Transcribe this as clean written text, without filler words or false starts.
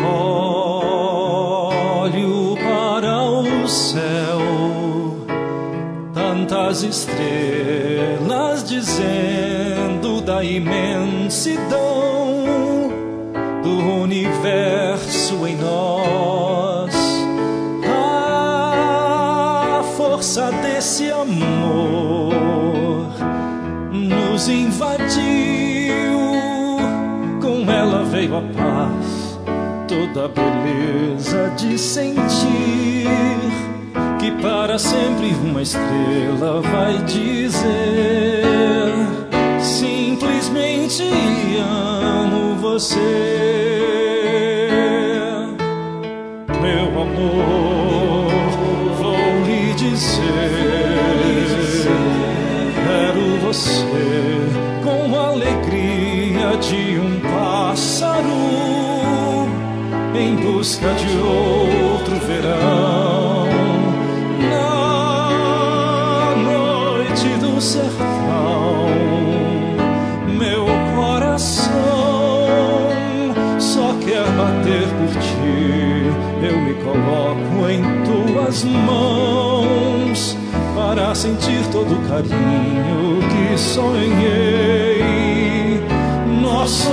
Olho para o céu, tantas estrelas dizendo da imensidão do universo em nós. A força desse amor nos invadiu, com ela veio a paz, toda a beleza de sentir que para sempre uma estrela vai dizer: simplesmente amo você. Meu amor, vou lhe dizer, quero você com a alegria de um pássaro em busca de outro verão. Na noite do sertão, meu coração só quer bater por ti. Eu me coloco em tuas mãos para sentir todo o carinho que sonhei. Nosso